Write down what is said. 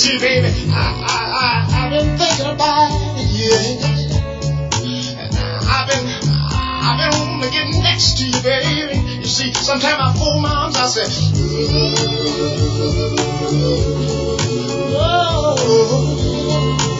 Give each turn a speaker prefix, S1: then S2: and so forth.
S1: see, baby, I've been thinking about it, yeah. And I've been wanting to get next to you, baby. You see, sometimes I fold my arms, I say, oh.